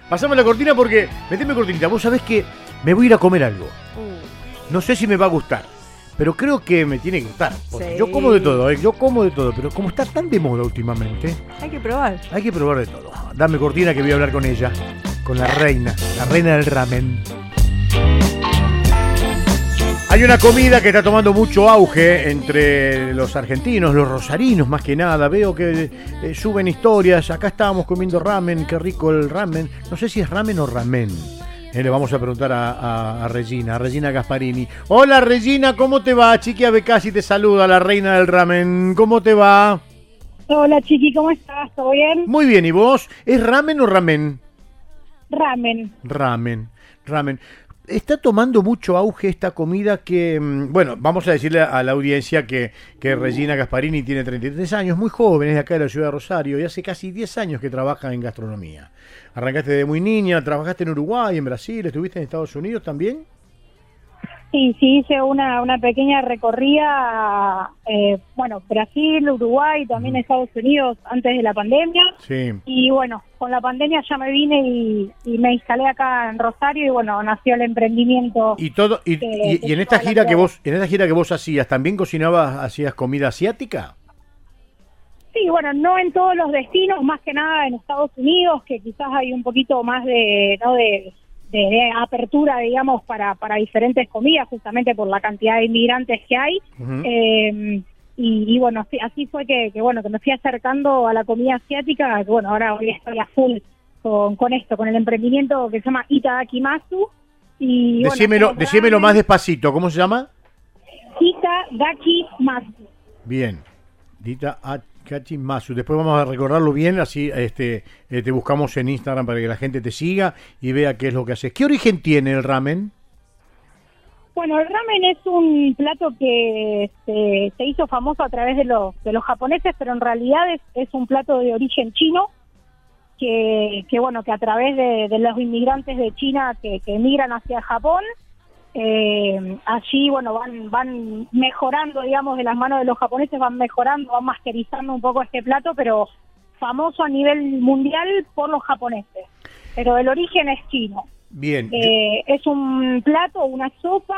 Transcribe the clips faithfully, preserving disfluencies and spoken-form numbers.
Pasame la cortina porque... Meteme cortinita, vos sabés que me voy a ir a comer algo. No sé si me va a gustar, pero creo que me tiene que gustar. Porque Sí. yo como de todo, ¿eh? Yo como de todo, pero como está tan de moda últimamente, Hay que probar. hay que probar de todo. Dame cortina que voy a hablar con ella, con la reina, la reina del ramen. Hay una comida que está tomando mucho auge entre los argentinos, los rosarinos más que nada. Veo que eh, suben historias. Acá estábamos comiendo ramen, qué rico el ramen. No sé si es ramen o ramen. Eh, le vamos a preguntar a, a, a Regina, a Regina Gasparini. Hola Regina, ¿cómo te va? Chiqui Becasi te saluda, la reina del ramen. ¿Cómo te va? Hola Chiqui, ¿cómo estás? ¿Todo bien? Muy bien, ¿y vos? ¿Es ramen o ramen? Ramen. Ramen, ramen. Está tomando mucho auge esta comida que, bueno, vamos a decirle a la audiencia que, que Regina Gasparini tiene treinta y tres años, muy joven, es de acá de la ciudad de Rosario y hace casi diez años que trabaja en gastronomía. Arrancaste de muy niña, trabajaste en Uruguay, en Brasil, estuviste en Estados Unidos también. Sí, sí, hice una, una pequeña recorrida, eh, bueno, Brasil, Uruguay, también Estados Unidos antes de la pandemia. Sí. Y bueno, con la pandemia ya me vine y, y me instalé acá en Rosario y bueno, nació el emprendimiento. Y todo y, que- y, que y en esta lleva la gira que tierra. vos, en esta gira que vos hacías, ¿también cocinabas, hacías comida asiática? Sí, bueno, no en todos los destinos, más que nada en Estados Unidos, que quizás hay un poquito más de, ¿no? de, de, de apertura, digamos, para, para diferentes comidas, justamente por la cantidad de inmigrantes que hay. Ujú. Eh, y, y bueno, así, así fue que, que, bueno, que me fui acercando a la comida asiática, que bueno, ahora hoy estoy a full con, con esto, con el emprendimiento que se llama Itadakimasu. Y, bueno, Decímelo, hacemos decímelo ramen. más despacito, ¿cómo se llama? Itadakimasu. Bien, Dita Masu. Después vamos a recordarlo bien, así este, eh, te buscamos en Instagram para que la gente te siga y vea qué es lo que haces. ¿Qué origen tiene el ramen? Bueno, el ramen es un plato que se, se hizo famoso a través de los, de los japoneses, pero en realidad es, es un plato de origen chino, que, que bueno, que a través de, de los inmigrantes de China que, que emigran hacia Japón, eh, allí, bueno, van, van mejorando, digamos, de las manos de los japoneses, van mejorando, van masterizando un poco este plato, pero famoso a nivel mundial por los japoneses, pero el origen es chino. Bien, yo- Eh, es un plato, una sopa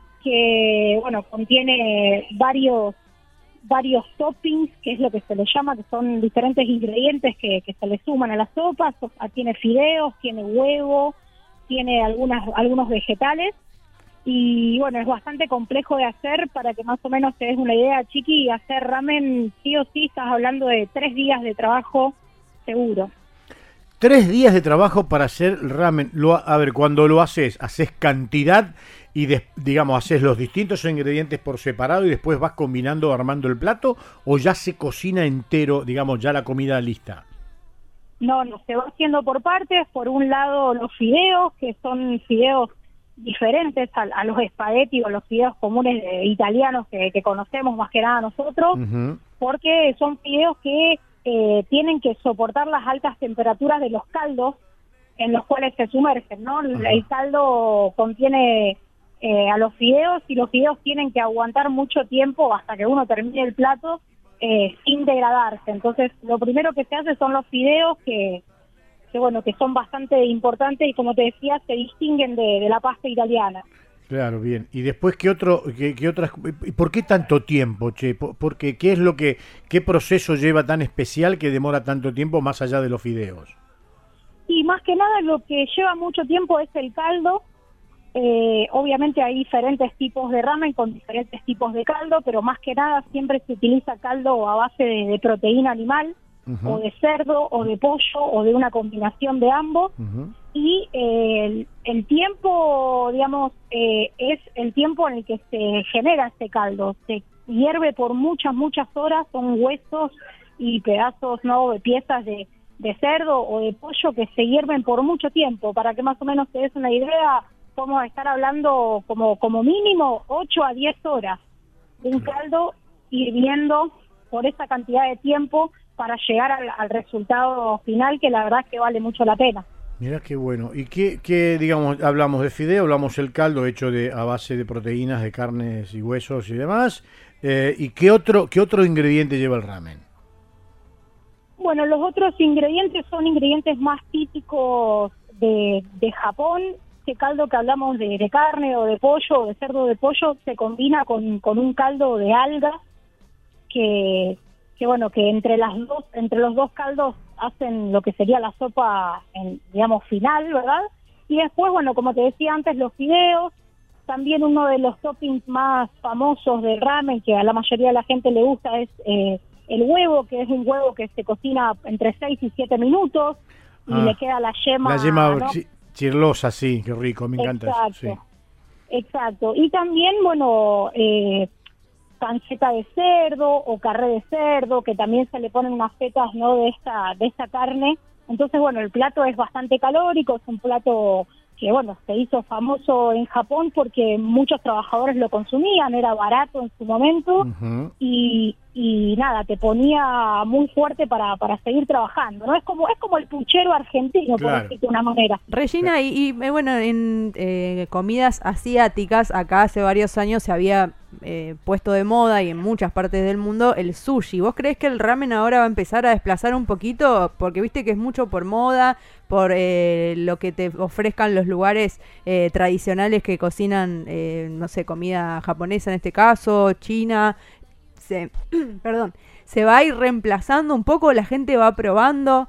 que, bueno, contiene varios varios toppings, que es lo que se le llama, que son diferentes ingredientes que, que se le suman a la sopa. So- tiene fideos, tiene huevo, tiene algunas algunos vegetales y, bueno, es bastante complejo de hacer. Para que más o menos te des una idea, Chiqui, hacer ramen sí o sí estás hablando de tres días de trabajo seguro. tres días de trabajo para hacer ramen. Lo, a ver, cuando lo haces, haces cantidad y, des- digamos, haces los distintos ingredientes por separado y después vas combinando, armando el plato, o ya se cocina entero, digamos, ya la comida lista. No, no, se va haciendo por partes. Por un lado, los fideos, que son fideos diferentes a, a los espagueti o los fideos comunes de- italianos que, que conocemos más que nada nosotros, Ujú. porque son fideos que eh, tienen que soportar las altas temperaturas de los caldos en los cuales se sumergen, ¿no? El, el caldo contiene eh, a los fideos y los fideos tienen que aguantar mucho tiempo hasta que uno termine el plato eh, sin degradarse. Entonces, lo primero que se hace son los fideos que, que bueno, que son bastante importantes y, como te decía, se distinguen de, de la pasta italiana. Claro, bien. Y después, ¿qué otro, qué, qué otras, y por qué tanto tiempo, che? Por- Porque, ¿qué es lo que, qué proceso lleva tan especial que demora tanto tiempo más allá de los fideos? Y más que nada lo que lleva mucho tiempo es el caldo. Eh, obviamente hay diferentes tipos de ramen con diferentes tipos de caldo, pero más que nada siempre se utiliza caldo a base de, de proteína animal, Ujú. o de cerdo, o de pollo, o de una combinación de ambos. Ujú. Y eh, el, el tiempo, digamos, eh, es el tiempo en el que se genera este caldo. Se hierve por muchas, muchas horas, son huesos y pedazos, ¿no?, de piezas de, de cerdo o de pollo que se hierven por mucho tiempo. Para que más o menos te des una idea, vamos a estar hablando como, como mínimo ocho a diez horas de un caldo hirviendo por esa cantidad de tiempo para llegar al, al resultado final, que la verdad es que vale mucho la pena. Mirá qué bueno. ¿Y qué, qué, digamos, hablamos de fideo, hablamos del caldo hecho de a base de proteínas, de carnes y huesos y demás? Eh, ¿Y qué otro, qué otro ingrediente lleva el ramen? Bueno, los otros ingredientes son ingredientes más típicos de, de Japón. Este caldo que hablamos de, de carne o de pollo o de cerdo de pollo se combina con, con un caldo de algas que, que bueno, que entre las dos, entre los dos caldos hacen lo que sería la sopa, en, digamos, final, ¿verdad? Y después, bueno, como te decía antes, los fideos, también uno de los toppings más famosos del ramen, que a la mayoría de la gente le gusta, es eh, el huevo, que es un huevo que se cocina entre seis y siete minutos, y ah, le queda la yema... La yema... ¿no? Chirlosa, sí, qué rico, me encanta exacto, eso. Sí. Exacto, y también, bueno, eh, panceta de cerdo o carré de cerdo, que también se le ponen unas fetas, ¿no?, de esta, de esta carne. Entonces, bueno, el plato es bastante calórico, es un plato que, bueno, se hizo famoso en Japón porque muchos trabajadores lo consumían, era barato en su momento, uh-huh. y, y nada, te ponía muy fuerte para, para seguir trabajando, ¿no? Es como es como el puchero argentino, claro, por decirlo de una manera. Regina, y, y bueno, en eh, comidas asiáticas, acá hace varios años se había eh, puesto de moda, y en muchas partes del mundo, el sushi. ¿Vos creés que el ramen ahora va a empezar a desplazar un poquito? Porque viste que es mucho por moda, por eh, lo que te ofrezcan los lugares eh, tradicionales que cocinan, eh, no sé, comida japonesa en este caso, china. Se, perdón, se va a ir reemplazando un poco, la gente va probando.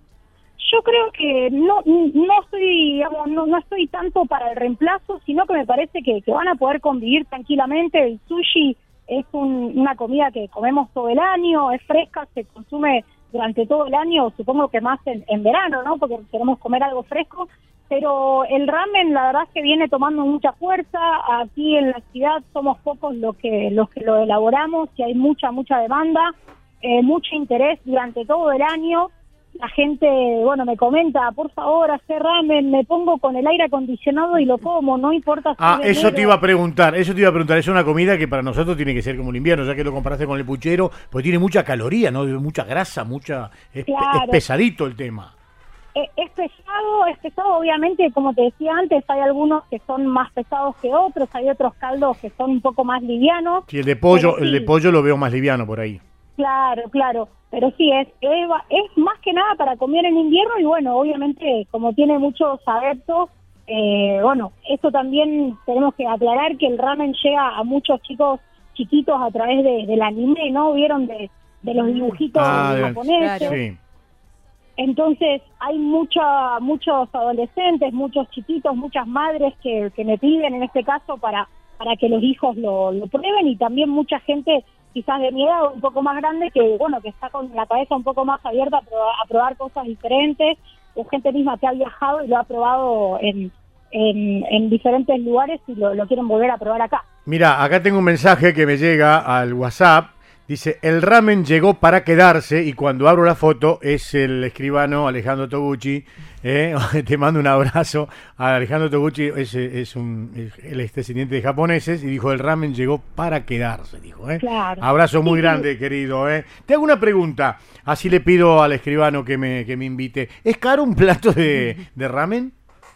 Yo creo que no no estoy, digamos, no, no estoy tanto para el reemplazo, sino que me parece que, que van a poder convivir tranquilamente. El sushi es un, una comida que comemos todo el año, es fresca, se consume durante todo el año, supongo que más en, en verano, ¿no? Porque queremos comer algo fresco. Pero el ramen, la verdad es que viene tomando mucha fuerza. Aquí en la ciudad somos pocos los que los que lo elaboramos, y hay mucha, mucha demanda, eh, mucho interés durante todo el año. La gente, bueno, me comenta, por favor, hacer ramen, me pongo con el aire acondicionado y lo como, no importa si Ah, eso te iba a preguntar, eso te iba a preguntar, es una comida que para nosotros tiene que ser como el invierno, ya que lo comparaste con el puchero, pues tiene mucha caloría, ¿no? Mucha grasa, mucha... Es, claro, es pesadito el tema. Es pesado, es pesado, obviamente, como te decía antes, hay algunos que son más pesados que otros, hay otros caldos que son un poco más livianos. Sí, el de pollo, sí, el de pollo lo veo más liviano por ahí. Claro, claro, pero sí, es, es, es más que nada para comer en invierno, y bueno, obviamente, como tiene muchos adeptos, eh, bueno, eso también tenemos que aclarar, que el ramen llega a muchos chicos chiquitos a través de, del anime, ¿no? Vieron de, de los dibujitos ah, japoneses. Claro. Sí. Entonces hay mucha, muchos adolescentes, muchos chiquitos, muchas madres que, que me piden en este caso para, para que los hijos lo, lo prueben, y también mucha gente quizás de mi edad, un poco más grande, que bueno, que está con la cabeza un poco más abierta a probar, a probar cosas diferentes, o gente misma que ha viajado y lo ha probado en, en, en diferentes lugares y lo, lo quieren volver a probar acá. Mira, acá tengo un mensaje que me llega al WhatsApp. Dice, el ramen llegó para quedarse, y cuando abro la foto es el escribano Alejandro Toguchi. ¿eh? Te mando un abrazo. A Alejandro Toguchi es, es un es el descendiente de japoneses, y dijo, el ramen llegó para quedarse, dijo. ¿eh? Claro. Abrazo muy grande, querido. ¿eh? Te hago una pregunta, así le pido al escribano que me, que me invite. ¿Es caro un plato de, de ramen?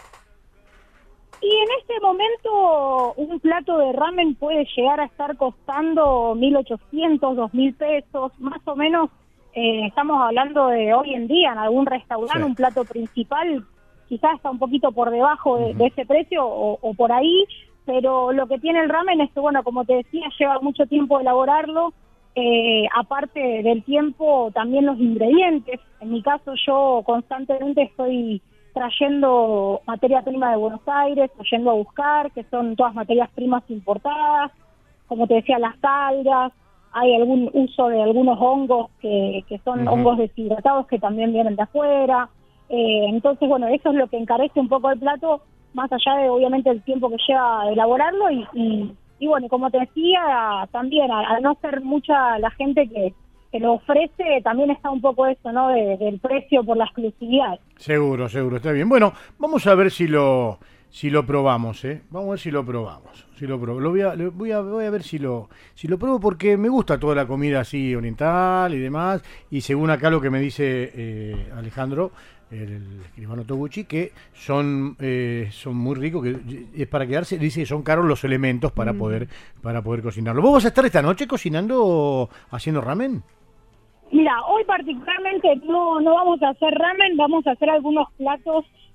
Y en este momento un plato de ramen puede llegar a estar costando mil ochocientos, dos mil pesos, más o menos. Eh, estamos hablando de hoy en día en algún restaurante, sí, un plato principal quizás está un poquito por debajo de, uh-huh. de ese precio o, o por ahí, pero lo que tiene el ramen es que, bueno, como te decía, lleva mucho tiempo elaborarlo. Eh, aparte del tiempo, también los ingredientes. En mi caso, yo constantemente estoy trayendo materia prima de Buenos Aires, yendo a buscar, que son todas materias primas importadas, como te decía, las algas, hay algún uso de algunos hongos que, que son uh-huh. hongos deshidratados que también vienen de afuera. Eh, entonces, bueno, eso es lo que encarece un poco el plato, más allá de, obviamente, el tiempo que lleva a elaborarlo, y, y, y bueno, como te decía, también, al, al no ser mucha la gente que que lo ofrece, también está un poco eso, ¿no? De, del precio por la exclusividad. Seguro, seguro, está bien. Bueno, vamos a ver si lo si lo probamos, ¿eh? Vamos a ver si lo probamos. Si lo probo. Lo voy a, lo voy a voy a ver si lo si lo pruebo, porque me gusta toda la comida así oriental y demás, y según acá lo que me dice eh, Alejandro, el escribano Toguchi, que son eh, son muy ricos, que es para quedarse. Dice que son caros los elementos para mm. poder para poder cocinarlo. ¿Vos vas a estar esta noche cocinando o haciendo ramen? Mira, hoy particularmente no no vamos a hacer ramen, vamos a hacer algunos platos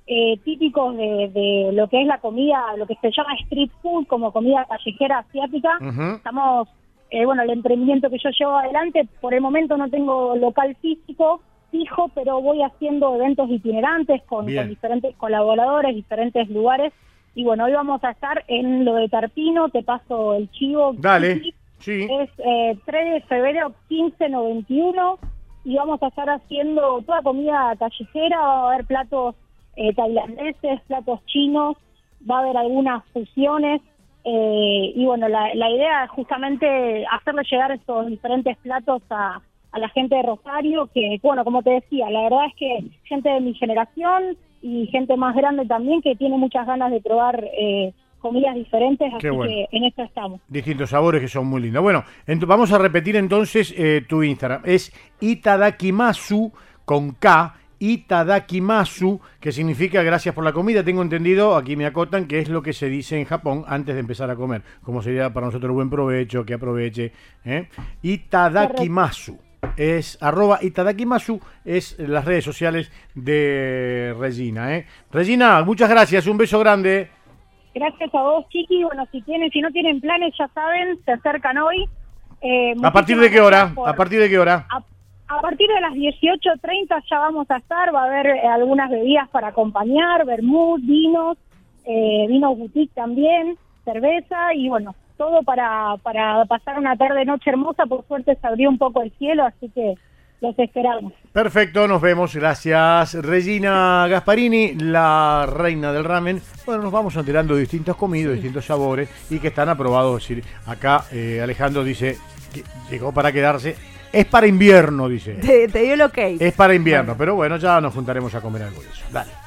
eh, típicos de, de lo que es la comida, lo que se llama street food, como comida callejera asiática. Uh-huh. Estamos, eh, bueno, el emprendimiento que yo llevo adelante, por el momento no tengo local físico fijo, pero voy haciendo eventos itinerantes con, con diferentes colaboradores, diferentes lugares. Y bueno, hoy vamos a estar en lo de Tarpino, te paso el chivo. Dale, sí. Es eh, tres de febrero, quince noventa y uno, y vamos a estar haciendo toda comida callejera, va a haber platos eh, tailandeses, platos chinos, va a haber algunas fusiones, eh, y bueno, la, la idea es justamente hacerle llegar estos diferentes platos a, a la gente de Rosario, que bueno, como te decía, la verdad es que gente de mi generación y gente más grande también que tiene muchas ganas de probar eh, comidas diferentes, así bueno. que en esto estamos. Distintos sabores que son muy lindos. Bueno, ent- vamos a repetir entonces eh, tu Instagram. Es Itadakimasu con K, Itadakimasu, que significa gracias por la comida. Tengo entendido, aquí me acotan, que es lo que se dice en Japón antes de empezar a comer. Como sería para nosotros buen provecho, que aproveche. ¿eh? Itadakimasu. Es arroba Itadakimasu, es las redes sociales de Regina. ¿eh? Regina, muchas gracias, un beso grande. Gracias a vos, Chiqui. Bueno, si tienen, si no tienen planes, ya saben, se acercan hoy. Eh, ¿A partir de qué hora? Por, ¿A partir de qué hora? A, a partir de las dieciocho treinta ya vamos a estar, va a haber eh, algunas bebidas para acompañar, vermut, vinos, eh, vinos boutique también, cerveza y bueno, todo para, para pasar una tarde, noche hermosa. Por suerte se abrió un poco el cielo, así que los esperamos. Perfecto, nos vemos. Gracias, Regina Gasparini, la reina del ramen. Bueno, nos vamos enterando de distintos comidos, distintos sabores y que están aprobados. Es decir, acá eh, Alejandro dice que llegó para quedarse. Es para invierno, dice. Te, te dio el ok. Es para invierno, bueno. Pero bueno, ya nos juntaremos a comer algo de eso. Dale.